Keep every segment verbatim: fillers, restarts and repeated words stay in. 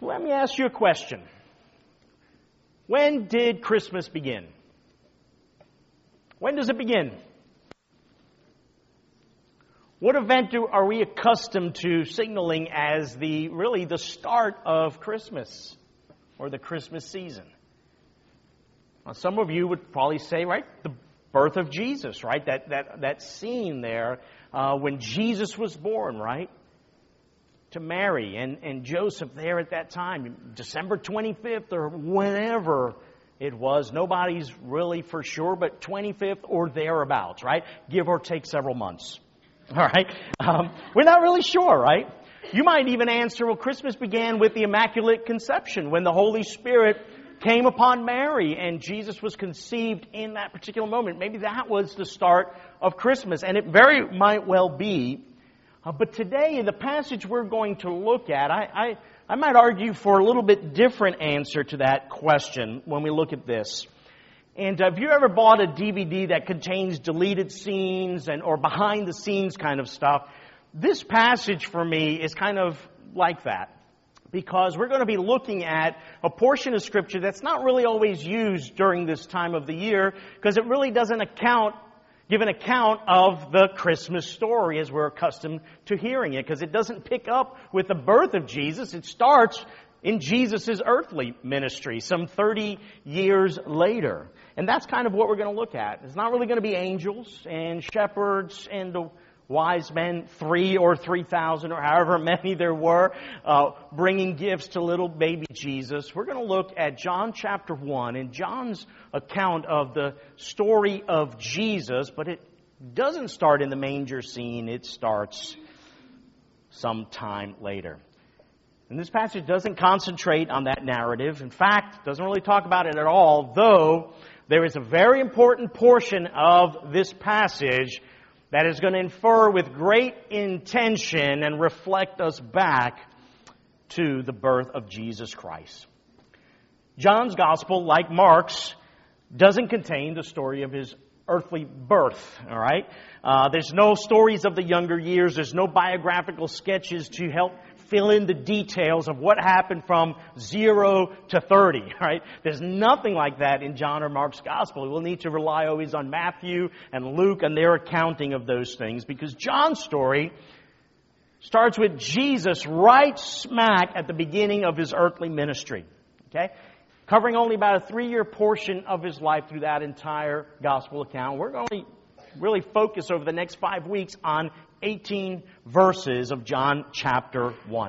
Let me ask you a question. When did Christmas begin? When does it begin? What event do, are we accustomed to signaling as the really the start of Christmas or the Christmas season? Well, some of you would probably say, right, the birth of Jesus, right? That that that scene there uh, when Jesus was born, right? To Mary and, and Joseph there at that time, December twenty-fifth or whenever it was. Nobody's really for sure, but twenty-fifth or thereabouts, right? Give or take several months. All right? Um, we're not really sure, right? You might even answer, well, Christmas began with the Immaculate Conception when the Holy Spirit came upon Mary and Jesus was conceived in that particular moment. Maybe that was the start of Christmas, and it very might well be. Uh, but today, in the passage we're going to look at, I, I, I might argue for a little bit different answer to that question when we look at this. And uh, have you ever bought a D V D that contains deleted scenes and or behind-the-scenes kind of stuff? This passage for me is kind of like that, because we're going to be looking at a portion of Scripture that's not really always used during this time of the year, because it really doesn't account give an account of the Christmas story as we're accustomed to hearing it, because it doesn't pick up with the birth of Jesus. It starts in Jesus' earthly ministry some thirty years later. And that's kind of what we're going to look at. It's not really going to be angels and shepherds and the wise men, three or three thousand or however many there were, uh, bringing gifts to little baby Jesus. We're going to look at John chapter one and John's account of the story of Jesus, but it doesn't start in the manger scene. It starts sometime later. And this passage doesn't concentrate on that narrative. In fact, it doesn't really talk about it at all, though there is a very important portion of this passage that is going to infer with great intention and reflect us back to the birth of Jesus Christ. John's gospel, like Mark's, doesn't contain the story of his earthly birth, all right? Uh, there's no stories of the younger years. There's no biographical sketches to help fill in the details of what happened from zero to thirty, right? There's nothing like that in John or Mark's gospel. We'll need to rely always on Matthew and Luke and their accounting of those things, because John's story starts with Jesus right smack at the beginning of his earthly ministry, okay? Covering only about a three-year portion of his life through that entire gospel account. We're going to really focus over the next five weeks on eighteen verses of John chapter one.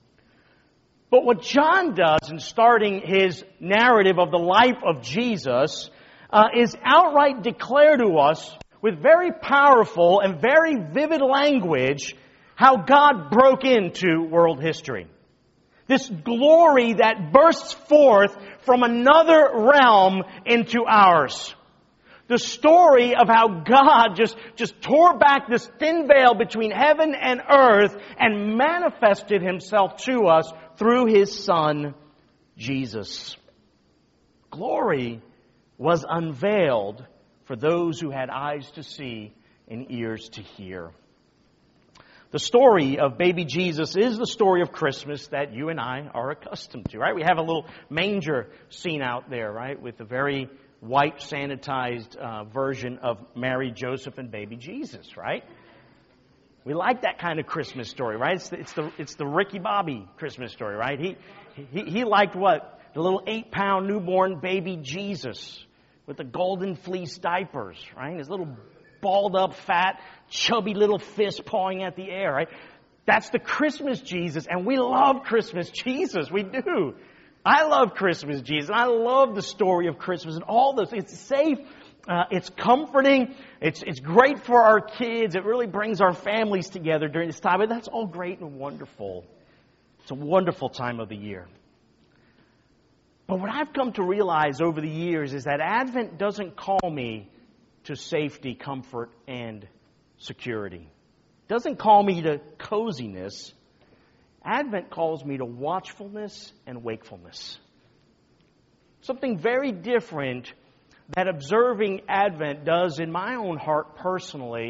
But what John does in starting his narrative of the life of Jesus uh, is outright declare to us with very powerful and very vivid language how God broke into world history. This glory that bursts forth from another realm into ours. The story of how God just, just tore back this thin veil between heaven and earth and manifested Himself to us through His Son, Jesus. Glory was unveiled for those who had eyes to see and ears to hear. The story of baby Jesus is the story of Christmas that you and I are accustomed to, right? We have a little manger scene out there, right, with a very white, sanitized uh, version of Mary, Joseph, and baby Jesus, right? We like that kind of Christmas story, right? It's the it's the, it's the Ricky Bobby Christmas story, right? He, he he liked what? The little eight-pound newborn baby Jesus with the golden fleece diapers, right? His little balled-up, fat, chubby little fist pawing at the air, right? That's the Christmas Jesus, and we love Christmas Jesus. We do. I love Christmas Jesus. I love the story of Christmas and all this. It's safe. Uh, it's comforting. It's it's great for our kids. It really brings our families together during this time. And that's all great and wonderful. It's a wonderful time of the year. But what I've come to realize over the years is that Advent doesn't call me to safety, comfort, and security. It doesn't call me to coziness. Advent calls me to watchfulness and wakefulness. Something very different that observing Advent does in my own heart personally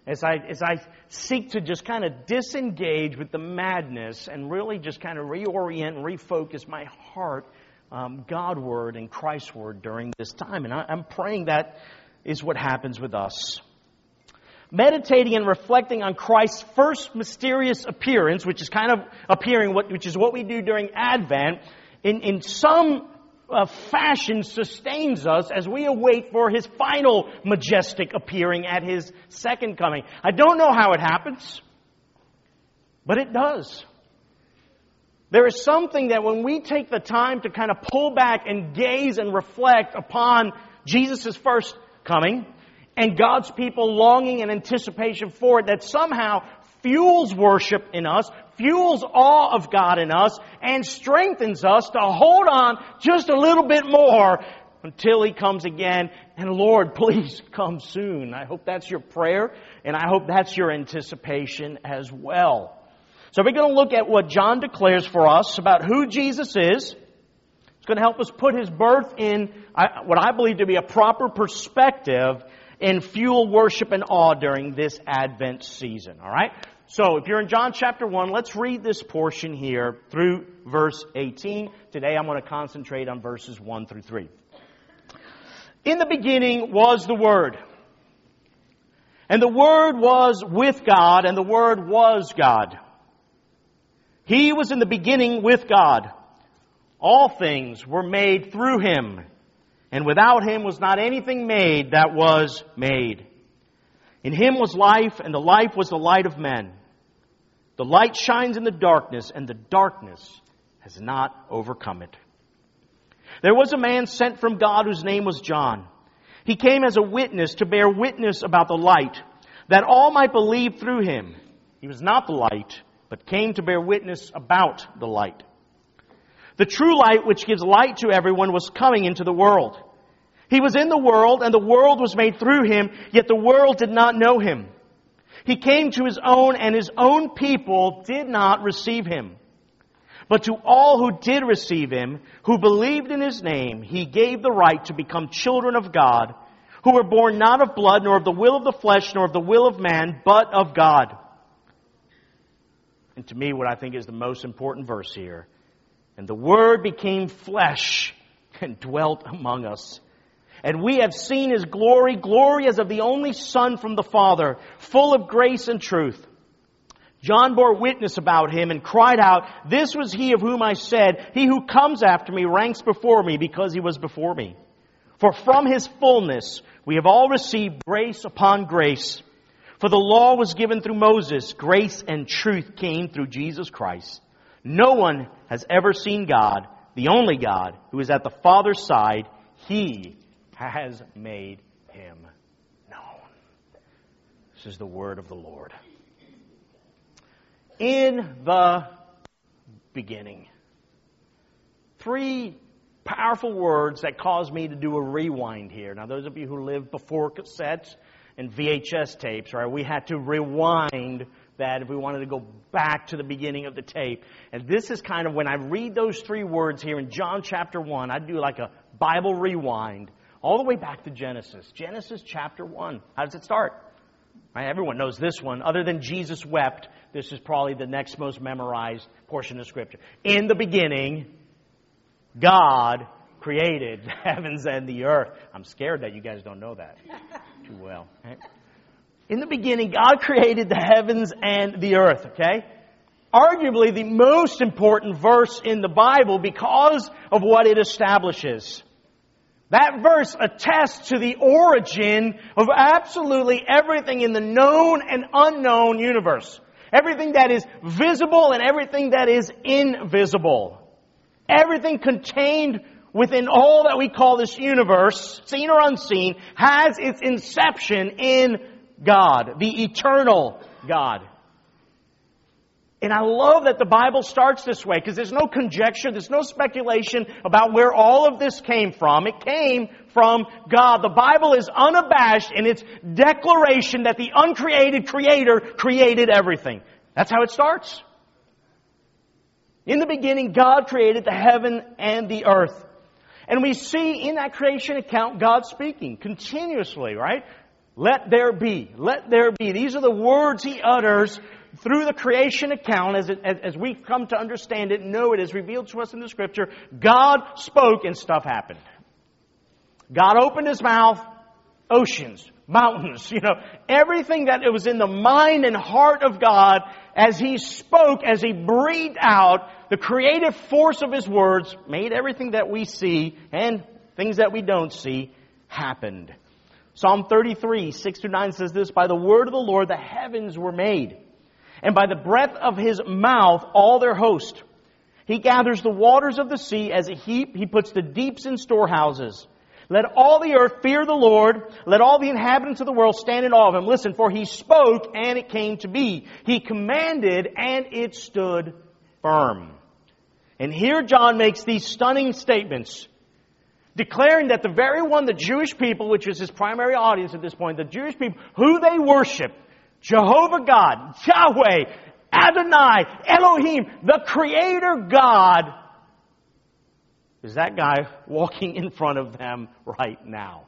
as I, as I seek to just kind of disengage with the madness and really just kind of reorient and refocus my heart um, Godward and Christward during this time. And I, I'm praying that is what happens with us. Meditating and reflecting on Christ's first mysterious appearance, which is kind of appearing, which is what we do during Advent, in, in some uh, fashion sustains us as we await for His final majestic appearing at His second coming. I don't know how it happens, but it does. There is something that when we take the time to kind of pull back and gaze and reflect upon Jesus' first coming, and God's people longing and anticipation for it, that somehow fuels worship in us, fuels awe of God in us, and strengthens us to hold on just a little bit more until He comes again. And Lord, please come soon. I hope that's your prayer, and I hope that's your anticipation as well. So we're going to look at what John declares for us about who Jesus is. It's going to help us put His birth in what I believe to be a proper perspective and fuel worship and awe during this Advent season. All right? So if you're in John chapter one, let's read this portion here through verse eighteen. Today I'm going to concentrate on verses one through three. In the beginning was the Word. And the Word was with God, and the Word was God. He was in the beginning with God. All things were made through Him, and without Him was not anything made that was made. In Him was life, and the life was the light of men. The light shines in the darkness, and the darkness has not overcome it. There was a man sent from God whose name was John. He came as a witness to bear witness about the light, that all might believe through him. He was not the light, but came to bear witness about the light. The true light, which gives light to everyone, was coming into the world. He was in the world, and the world was made through Him, yet the world did not know Him. He came to His own, and His own people did not receive Him. But to all who did receive Him, who believed in His name, He gave the right to become children of God, who were born not of blood, nor of the will of the flesh, nor of the will of man, but of God. And to me, what I think is the most important verse here. And the Word became flesh and dwelt among us. And we have seen His glory, glory as of the only Son from the Father, full of grace and truth. John bore witness about Him and cried out, "This was He of whom I said, He who comes after me ranks before me, because He was before me. For from His fullness we have all received grace upon grace. For the law was given through Moses, grace and truth came through Jesus Christ. No one has ever seen God, the only God, who is at the Father's side. He has made Him known." This is the word of the Lord. In the beginning. Three powerful words that cause me to do a rewind here. Now, those of you who lived before cassettes and V H S tapes, right, we had to rewind that if we wanted to go back to the beginning of the tape. And this is kind of when I read those three words here in John chapter one, I do like a Bible rewind all the way back to Genesis. Genesis chapter one. How does it start? Right, everyone knows this one. Other than Jesus wept, this is probably the next most memorized portion of Scripture. In the beginning, God created the heavens and the earth. I'm scared that you guys don't know that too well. Right? In the beginning, God created the heavens and the earth, okay? Arguably the most important verse in the Bible because of what it establishes. That verse attests to the origin of absolutely everything in the known and unknown universe. Everything that is visible and everything that is invisible. Everything contained within all that we call this universe, seen or unseen, has its inception in God, the eternal God. And I love that the Bible starts this way because there's no conjecture, there's no speculation about where all of this came from. It came from God. The Bible is unabashed in its declaration that the uncreated Creator created everything. That's how it starts. In the beginning, God created the heaven and the earth. And we see in that creation account God speaking continuously, right? Let there be. Let there be. These are the words He utters through the creation account as, it, as, as we've come to understand it, know it is revealed to us in the Scripture. God spoke and stuff happened. God opened His mouth, oceans, mountains, you know, everything that it was in the mind and heart of God as He spoke, as He breathed out, the creative force of His words made everything that we see and things that we don't see happened. Psalm thirty-three, six through nine says this, by the word of the Lord the heavens were made, and by the breath of His mouth all their host. He gathers the waters of the sea as a heap. He puts the deeps in storehouses. Let all the earth fear the Lord. Let all the inhabitants of the world stand in awe of Him. Listen, for He spoke and it came to be. He commanded and it stood firm. And here John makes these stunning statements, declaring that the very one, the Jewish people, which is his primary audience at this point, the Jewish people, who they worship, Jehovah God, Yahweh, Adonai, Elohim, the Creator God, is that guy walking in front of them right now.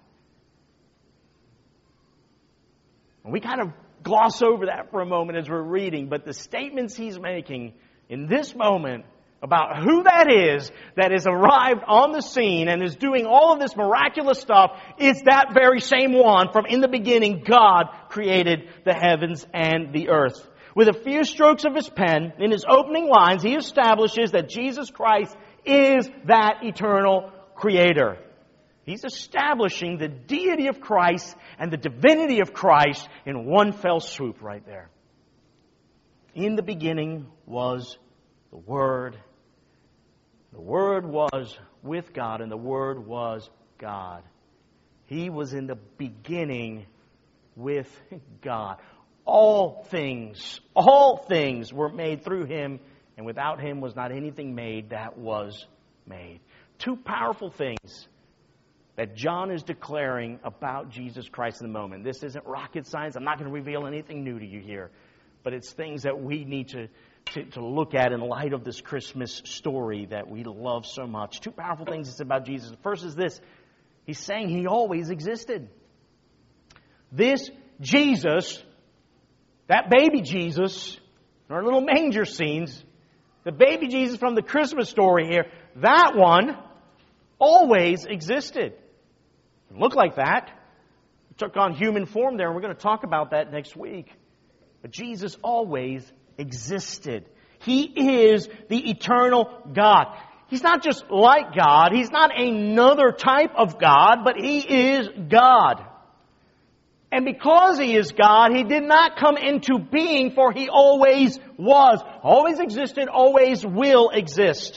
And we kind of gloss over that for a moment as we're reading, but the statements he's making in this moment about who that is that has arrived on the scene and is doing all of this miraculous stuff is that very same one from in the beginning God created the heavens and the earth. With a few strokes of his pen, in his opening lines, he establishes that Jesus Christ is that eternal creator. He's establishing the deity of Christ and the divinity of Christ in one fell swoop right there. In the beginning was the Word. The Word was with God, and the Word was God. He was in the beginning with God. All things, all things were made through Him, and without Him was not anything made that was made. Two powerful things that John is declaring about Jesus Christ in the moment. This isn't rocket science. I'm not going to reveal anything new to you here. But it's things that we need to, to, to look at in light of this Christmas story that we love so much. Two powerful things it's about Jesus. The first is this. He's saying He always existed. This Jesus, that baby Jesus, in our little manger scenes, the baby Jesus from the Christmas story here, that one always existed. It looked like that. It took on human form there, and we're going to talk about that next week. But Jesus always existed. He is the eternal God. He's not just like God. He's not another type of God, but He is God. And because He is God, He did not come into being, for He always was, always existed, always will exist.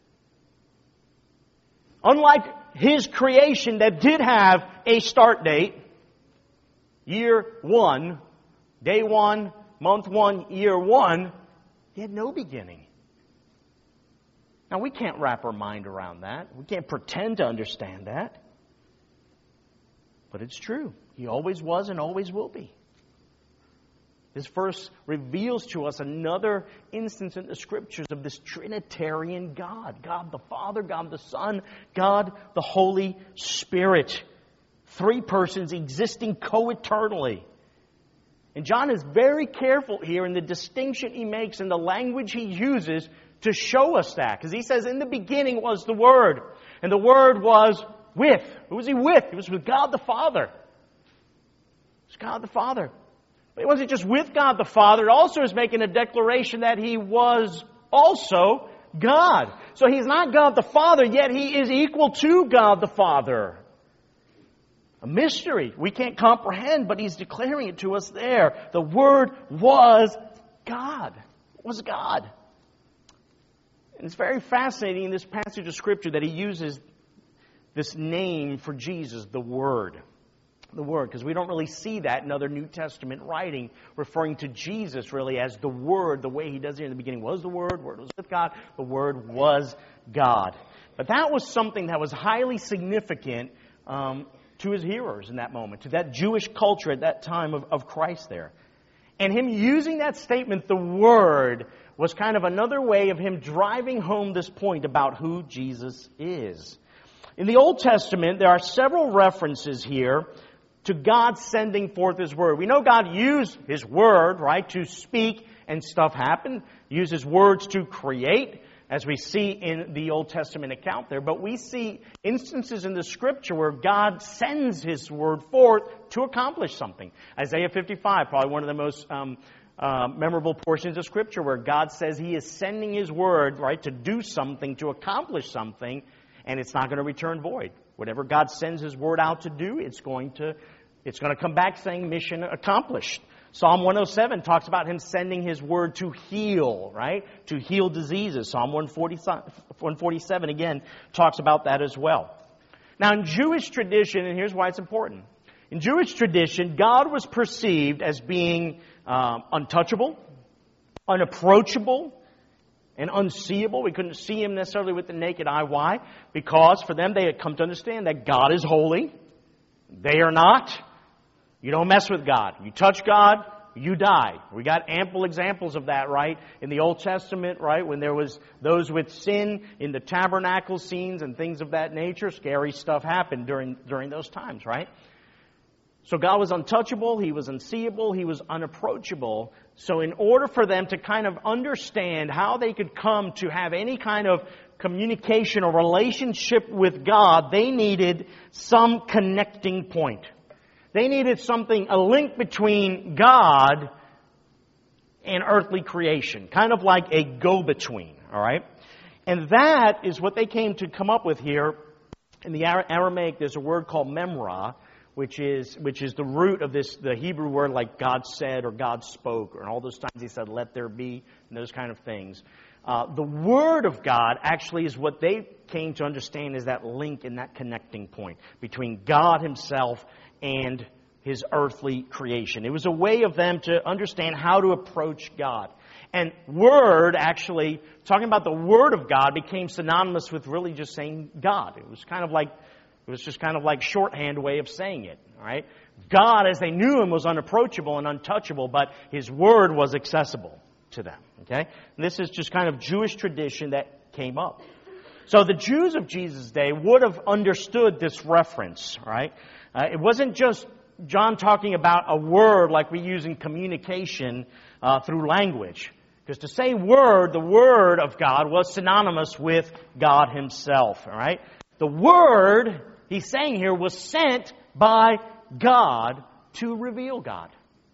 Unlike His creation that did have a start date, year one, day one, month one, year one, He had no beginning. Now we can't wrap our mind around that. We can't pretend to understand that. But it's true. He always was and always will be. This verse reveals to us another instance in the Scriptures of this Trinitarian God. God the Father, God the Son, God the Holy Spirit. Three persons existing co-eternally. And John is very careful here in the distinction he makes in the language he uses to show us that. Because he says, in the beginning was the Word. And the Word was with. Who was He with? He was with God the Father. It was God the Father. But He wasn't just with God the Father. It also is making a declaration that He was also God. So He's not God the Father, yet He is equal to God the Father. A mystery we can't comprehend, but He's declaring it to us there. The Word was God. It was God. And it's very fascinating in this passage of Scripture that He uses this name for Jesus, the Word. The Word, because we don't really see that in other New Testament writing referring to Jesus really as the Word, the way He does it in the beginning was the Word, Word was with God, the Word was God. But that was something that was highly significant um, to His hearers in that moment, to that Jewish culture at that time of, of Christ there. And Him using that statement, the Word, was kind of another way of Him driving home this point about who Jesus is. In the Old Testament, there are several references here to God sending forth His Word. We know God used His Word, right, to speak and stuff happen, use His words to create, as we see in the Old Testament account there. But we see instances in the Scripture where God sends His Word forth to accomplish something. Isaiah fifty-five, probably one of the most um, uh, memorable portions of Scripture, where God says He is sending His Word, right, to do something, to accomplish something, and it's not going to return void. Whatever God sends His Word out to do, it's going to, it's going to come back saying mission accomplished. Psalm one oh seven talks about Him sending His Word to heal, right? To heal diseases. Psalm one forty-seven again talks about that as well. Now in Jewish tradition, and here's why it's important. In Jewish tradition, God was perceived as being um, untouchable, unapproachable, and unseeable. We couldn't see Him necessarily with the naked eye. Why? Because for them they had come to understand that God is holy. They are not. You don't mess with God. You touch God, you die. We got ample examples of that, right? In the Old Testament, right? When there was those with sin in the tabernacle scenes and things of that nature, scary stuff happened during, during those times, right? So God was untouchable, He was unseeable, He was unapproachable. So in order for them to kind of understand how they could come to have any kind of communication or relationship with God, they needed some connecting point. They needed something, a link between God and earthly creation, kind of like a go-between, all right? And that is what they came to come up with here. In the Aramaic, there's a word called memra, which is which is the root of this, the Hebrew word like God said or God spoke, or all those times He said, let there be, and those kind of things. Uh, the Word of God actually is what they came to understand is that link and that connecting point between God Himself and His earthly creation. It was a way of them to understand how to approach God. And Word, actually, talking about the Word of God became synonymous with really just saying God. It was kind of like, it was just kind of like shorthand way of saying it, all right? God, as they knew Him, was unapproachable and untouchable, but His Word was accessible to them, okay? And this is just kind of Jewish tradition that came up. So the Jews of Jesus' day would have understood this reference, right? Uh, it wasn't just John talking about a word like we use in communication uh, through language. Because to say word, the Word of God was synonymous with God Himself, all right? The Word, he's saying here, was sent by God to reveal God.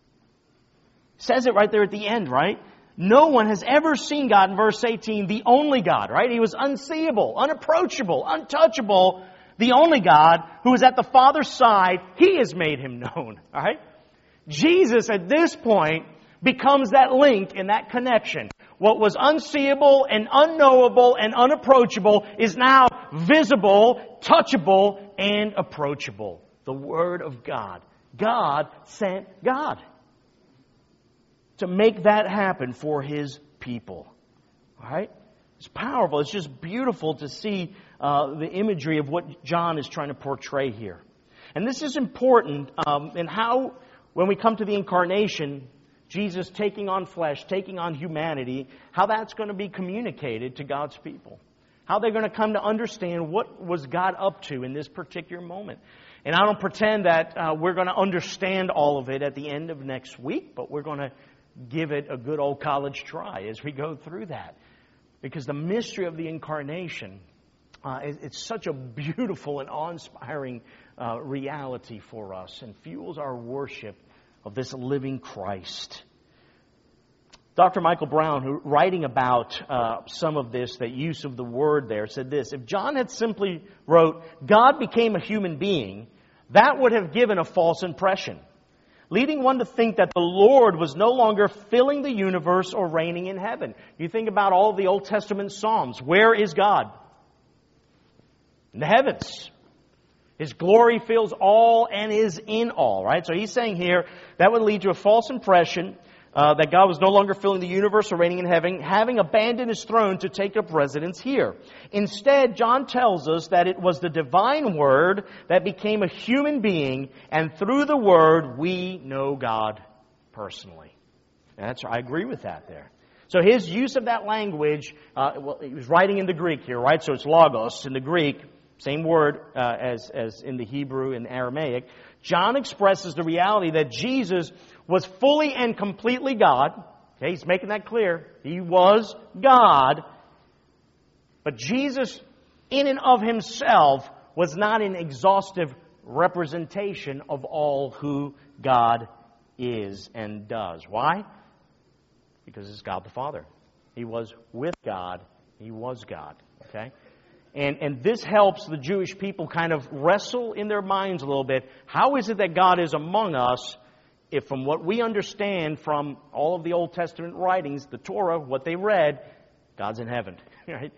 Says it right there at the end, right? No one has ever seen God in verse eighteen, the only God, right? He was unseeable, unapproachable, untouchable, the only God who is at the Father's side. He has made Him known, all right? Jesus at this point becomes that link and that connection. What was unseeable and unknowable and unapproachable is now visible, touchable, and approachable. The Word of God. God sent God to make that happen for His people. All right? It's powerful. It's just beautiful to see uh, the imagery of what John is trying to portray here. And this is important um, in how, when we come to the incarnation, Jesus taking on flesh, taking on humanity, how that's going to be communicated to God's people. How they're going to come to understand what was God up to in this particular moment. And I don't pretend that uh, we're going to understand all of it at the end of next week, but we're going to give it a good old college try as we go through that. Because the mystery of the incarnation, uh, it, it's such a beautiful and awe-inspiring uh, reality for us and fuels our worship of this living Christ. Doctor Michael Brown, who writing about uh, some of this, that use of the word there, said this: if John had simply wrote, God became a human being, that would have given a false impression, leading one to think that the Lord was no longer filling the universe or reigning in heaven. You think about all of the Old Testament Psalms. Where is God? In the heavens. His glory fills all and is in all, right? So he's saying here that would lead to a false impression uh, that God was no longer filling the universe or reigning in heaven, having abandoned His throne to take up residence here. Instead, John tells us that it was the divine Word that became a human being, and through the Word we know God personally. That's, I agree with that there. So his use of that language, uh, well, he was writing in the Greek here, right? So it's logos in the Greek. same word uh, as, as in the Hebrew and Aramaic, John expresses the reality that Jesus was fully and completely God. Okay, he's making that clear. He was God. But Jesus, in and of himself, was not an exhaustive representation of all who God is and does. Why? Because it's God the Father. He was with God. He was God. Okay? And, and this helps the Jewish people kind of wrestle in their minds a little bit. How is it that God is among us if from what we understand from all of the Old Testament writings, the Torah, what they read, God's in heaven, right?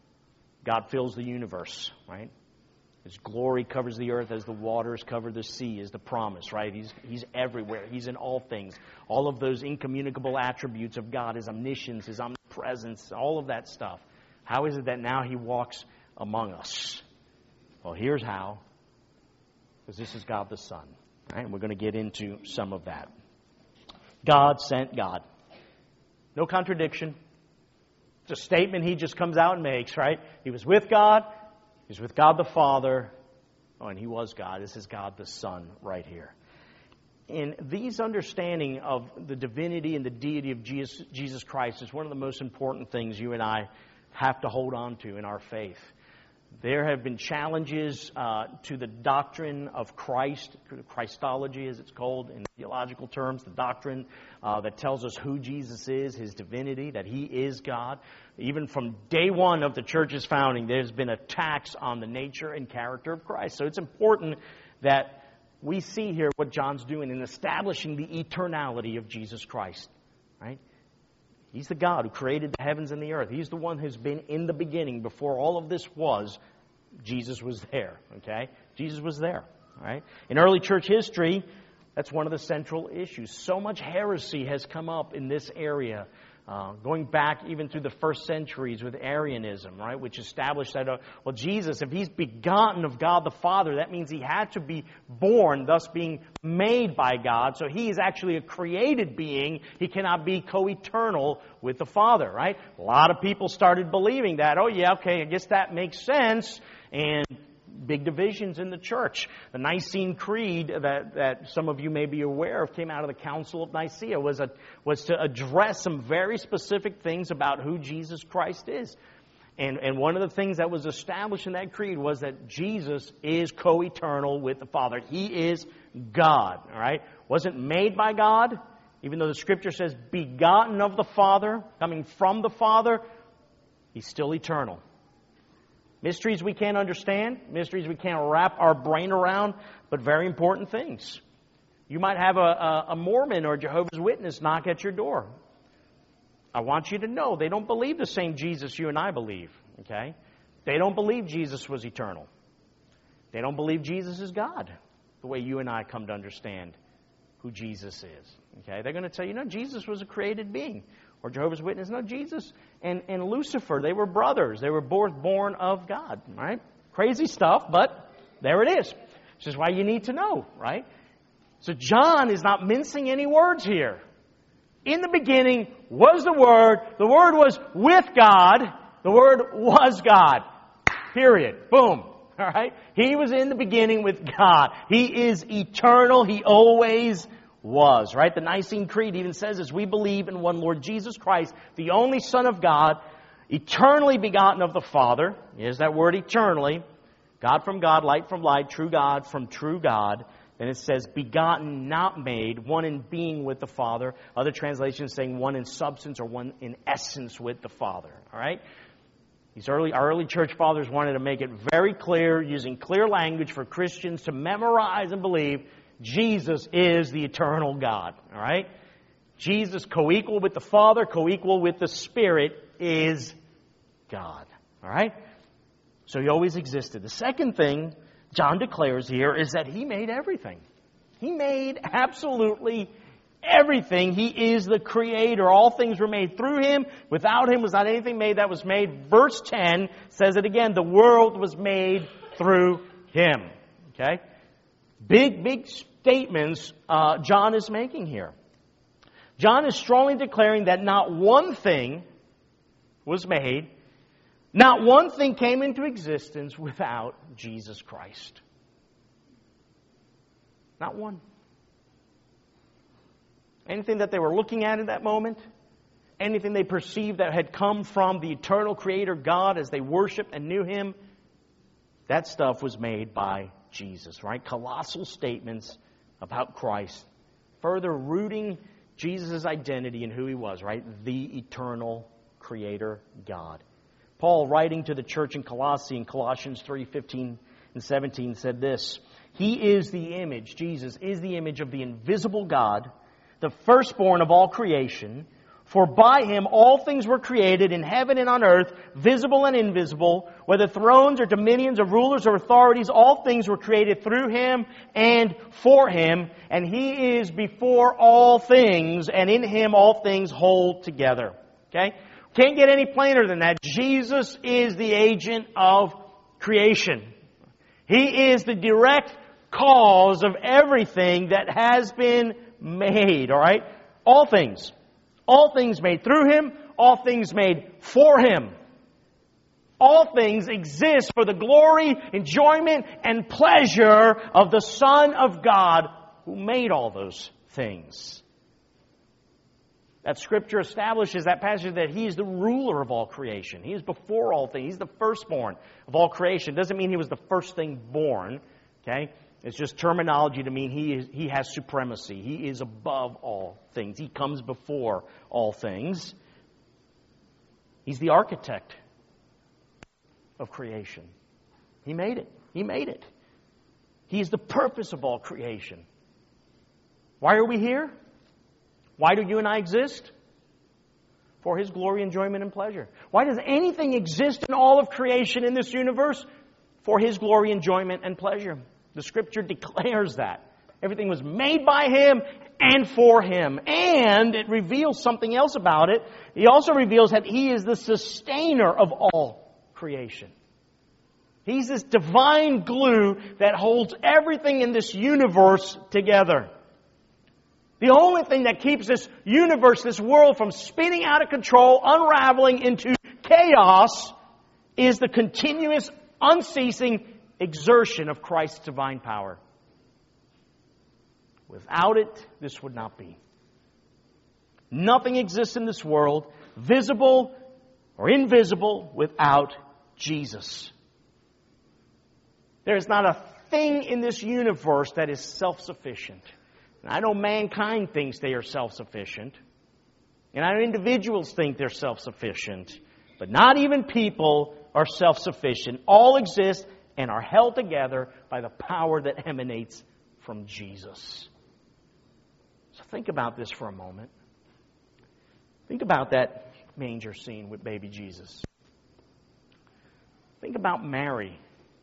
God fills the universe, right? His glory covers the earth as the waters cover the sea, is the promise, right? He's, he's everywhere. He's in all things. All of those incommunicable attributes of God, His omniscience, His omnipresence, all of that stuff. How is it that now He walks among us? Well, here's how. Because this is God the Son. Right? And we're going to get into some of that. God sent God. No contradiction. It's a statement He just comes out and makes, right? He was with God. He was with God the Father. Oh, and He was God. This is God the Son right here. And these understanding of the divinity and the deity of Jesus, Jesus Christ is one of the most important things you and I have to hold on to in our faith. There have been challenges uh, to the doctrine of Christ, Christology as it's called in theological terms, the doctrine uh, that tells us who Jesus is, His divinity, that He is God. Even from day one of the church's founding, there's been attacks on the nature and character of Christ. So it's important that we see here what John's doing in establishing the eternality of Jesus Christ, right? He's the God who created the heavens and the earth. He's the one who's been in the beginning. Before all of this was, Jesus was there, okay? Jesus was there, all right? In early church history, that's one of the central issues. So much heresy has come up in this area, uh, going back even through the first centuries with Arianism, right? Which established that, uh, well, Jesus, if He's begotten of God the Father, that means He had to be born, thus being made by God. So He is actually a created being. He cannot be co-eternal with the Father, right? A lot of people started believing that. Oh, yeah, okay, I guess that makes sense. And big divisions in the church. The Nicene Creed that, that some of you may be aware of came out of the Council of Nicaea was a, was to address some very specific things about who Jesus Christ is. And, and one of the things that was established in that creed was that Jesus is co-eternal with the Father. He is God, all right? Wasn't made by God, even though the Scripture says begotten of the Father, coming from the Father, He's still eternal. Mysteries we can't understand, mysteries we can't wrap our brain around, but very important things. You might have a, a, a Mormon or Jehovah's Witness knock at your door. I want you to know they don't believe the same Jesus you and I believe, okay? They don't believe Jesus was eternal. They don't believe Jesus is God, the way you and I come to understand who Jesus is, okay? They're going to tell you, no, Jesus was a created being. Or Jehovah's Witness, no, Jesus and, and Lucifer, they were brothers. They were both born of God, right? Crazy stuff, but there it is. This is why you need to know, right? So John is not mincing any words here. In the beginning was the Word. The Word was with God. The Word was God. Period. Boom. All right? He was in the beginning with God. He is eternal. He always was, right? The Nicene Creed even says this: we believe in one Lord Jesus Christ, the only Son of God, eternally begotten of the Father. Here's that word eternally. God from God, light from light, true God from true God. Then it says begotten, not made, one in being with the Father. Other translations saying one in substance or one in essence with the Father. All right? These early, our early church fathers wanted to make it very clear, using clear language for Christians to memorize and believe Jesus is the eternal God. All right? Jesus, co-equal with the Father, co-equal with the Spirit, is God. All right? So He always existed. The second thing John declares here is that He made everything. He made absolutely everything. He is the Creator. All things were made through Him. Without Him was not anything made that was made. Verse ten says it again. The world was made through Him. Okay? Big, big statements uh, John is making here. John is strongly declaring that not one thing was made, Not one thing came into existence without Jesus Christ. Not one. Anything that they were looking at in that moment, anything they perceived that had come from the eternal Creator God as they worshiped and knew Him, that stuff was made by Jesus, right? Colossal statements about Christ, further rooting Jesus' identity in who He was, right? The eternal Creator God. Paul, writing to the church in Colossae in Colossians three fifteen and seventeen, said this: He is the image, Jesus is the image of the invisible God, the firstborn of all creation. For by Him all things were created in heaven and on earth, visible and invisible, whether thrones or dominions or rulers or authorities, all things were created through Him and for Him. And He is before all things, and in Him all things hold together. Okay? Can't get any plainer than that. Jesus is the agent of creation. He is the direct cause of everything that has been made. All right? All things. All things made through Him, all things made for Him. All things exist for the glory, enjoyment, and pleasure of the Son of God who made all those things. That Scripture establishes, that passage, that He is the ruler of all creation. He is before all things. He's the firstborn of all creation. Doesn't mean He was the first thing born. Okay? It's just terminology to mean he is, he has supremacy. He is above all things. He comes before all things. He's the architect of creation. He made it. He made it. He is the purpose of all creation. Why are we here? Why do you and I exist? For His glory, enjoyment, and pleasure. Why does anything exist in all of creation in this universe? For His glory, enjoyment, and pleasure. The Scripture declares that. Everything was made by Him and for Him. And it reveals something else about it. He also reveals that He is the sustainer of all creation. He's this divine glue that holds everything in this universe together. The only thing that keeps this universe, this world, from spinning out of control, unraveling into chaos, is the continuous, unceasing exertion of Christ's divine power. Without it, this would not be. Nothing exists in this world, visible or invisible, without Jesus. There is not a thing in this universe that is self-sufficient. And I know mankind thinks they are self-sufficient. And I know individuals think they're self-sufficient. But not even people are self-sufficient. All exist and are held together by the power that emanates from Jesus. So think about this for a moment. Think about that manger scene with baby Jesus. Think about Mary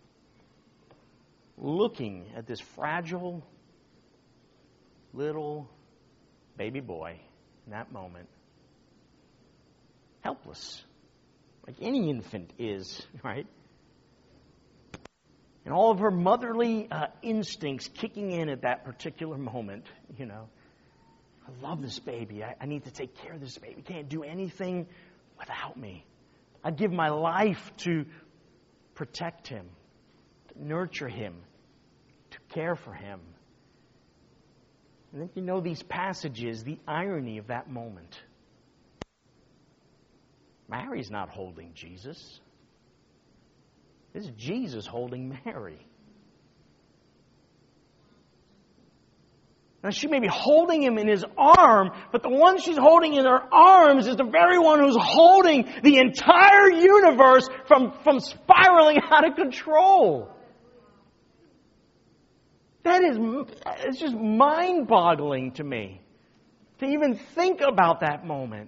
looking at this fragile little baby boy in that moment. Helpless. Like any infant is, right? And all of her motherly uh, instincts kicking in at that particular moment, you know. I love this baby. I, I need to take care of this baby. Can't do anything without me. I give my life to protect him, to nurture him, to care for him. And then you know these passages, the irony of that moment. Mary's not holding Jesus. This is Jesus holding Mary. Now, she may be holding him in his arm, but the one she's holding in her arms is the very one who's holding the entire universe from, from spiraling out of control. That is, it's just mind-boggling to me to even think about that moment.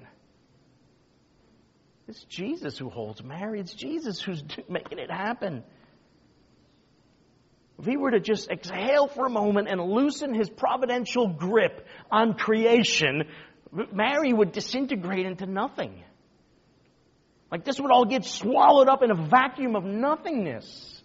It's Jesus who holds Mary. It's Jesus who's making it happen. If he were to just exhale for a moment and loosen his providential grip on creation, Mary would disintegrate into nothing. Like this would all get swallowed up in a vacuum of nothingness.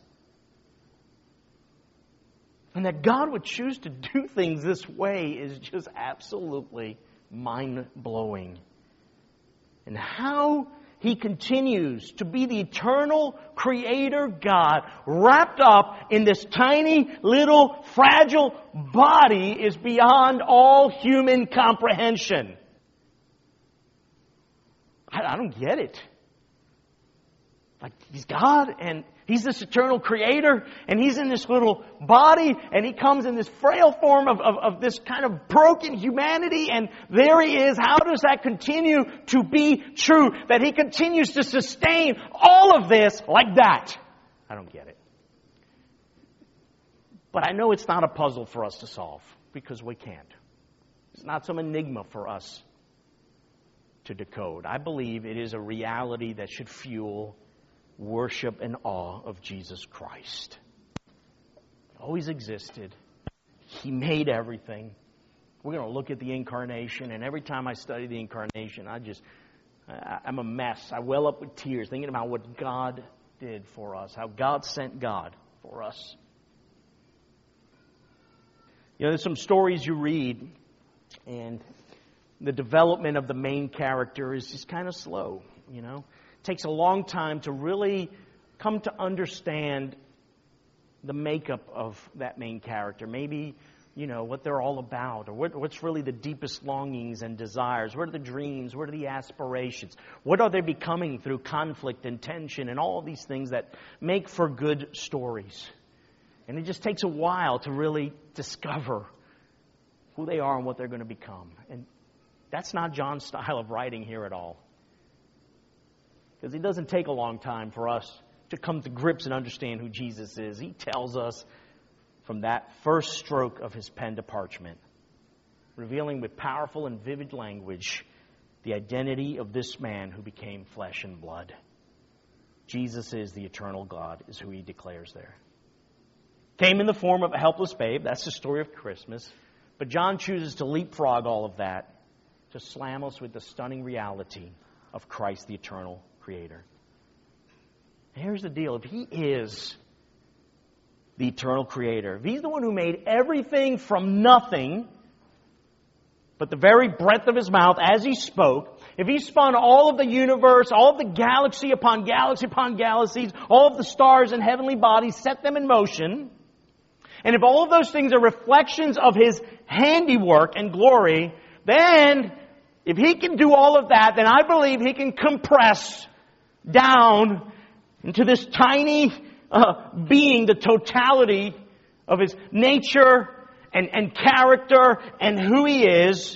And that God would choose to do things this way is just absolutely mind-blowing. And how He continues to be the eternal Creator God wrapped up in this tiny, little, fragile body is beyond all human comprehension. I, I don't get it. Like, He's God, and He's this eternal Creator, and He's in this little body, and He comes in this frail form of, of, of this kind of broken humanity, and there He is. How does that continue to be true? That He continues to sustain all of this like that? I don't get it. But I know it's not a puzzle for us to solve, because we can't. It's not some enigma for us to decode. I believe it is a reality that should fuel worship and awe of Jesus Christ. He always existed. He made everything. We're going to look at the incarnation, and every time I study the incarnation, I just, I, I'm a mess. I well up with tears thinking about what God did for us, how God sent God for us. You know, there's some stories you read, and the development of the main character is just kind of slow, you know. It takes a long time to really come to understand the makeup of that main character. Maybe, you know, what they're all about, or what, what's really the deepest longings and desires. What are the dreams? What are the aspirations? What are they becoming through conflict and tension and all of these things that make for good stories? And it just takes a while to really discover who they are and what they're going to become. And that's not John's style of writing here at all. Because it doesn't take a long time for us to come to grips and understand who Jesus is. He tells us from that first stroke of his pen to parchment, revealing with powerful and vivid language the identity of this man who became flesh and blood. Jesus is the eternal God, is who he declares there. Came in the form of a helpless babe. That's the story of Christmas. But John chooses to leapfrog all of that to slam us with the stunning reality of Christ, the eternal Creator. And here's the deal. If He is the eternal Creator, if He's the one who made everything from nothing, but the very breath of His mouth as He spoke, if He spun all of the universe, all of the galaxy upon galaxy upon galaxies, all of the stars and heavenly bodies, set them in motion, and if all of those things are reflections of His handiwork and glory, then if He can do all of that, then I believe He can compress down into this tiny uh, being the totality of His nature and, and character and who He is,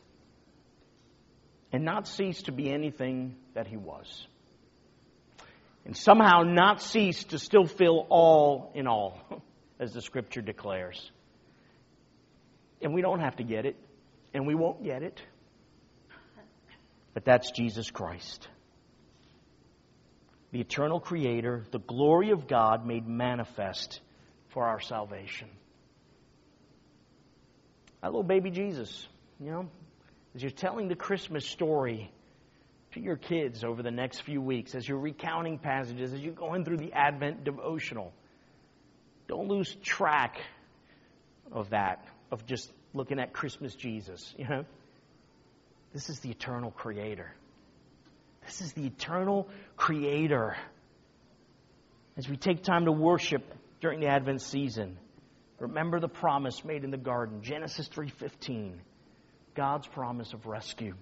and not cease to be anything that He was. And somehow not cease to still feel all in all, as the Scripture declares. And we don't have to get it, and we won't get it. But that's Jesus Christ. The eternal Creator, the glory of God made manifest for our salvation. That little baby Jesus, you know, as you're telling the Christmas story to your kids over the next few weeks, as you're recounting passages, as you're going through the Advent devotional, don't lose track of that, of just looking at Christmas Jesus, you know. This is the eternal Creator. This is the eternal Creator. As we take time to worship during the Advent season, remember the promise made in the garden, Genesis three fifteen, God's promise of rescue.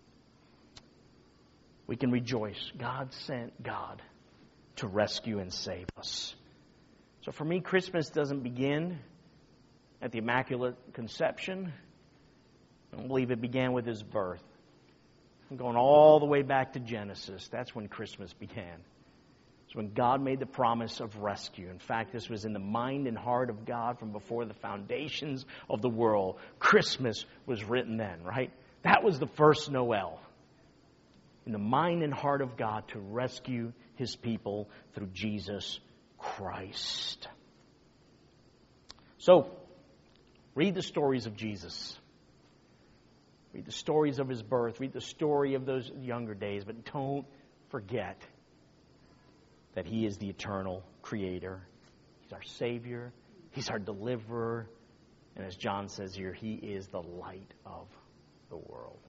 We can rejoice. God sent God to rescue and save us. So for me, Christmas doesn't begin at the Immaculate Conception. I don't believe it began with His birth. I'm going all the way back to Genesis. That's when Christmas began. It's when God made the promise of rescue. In fact, this was in the mind and heart of God from before the foundations of the world. Christmas was written then, right? That was the first Noel. In the mind and heart of God to rescue His people through Jesus Christ. So, read the stories of Jesus. Read the stories of His birth. Read the story of those younger days. But don't forget that He is the eternal Creator. He's our Savior. He's our Deliverer. And as John says here, He is the light of the world.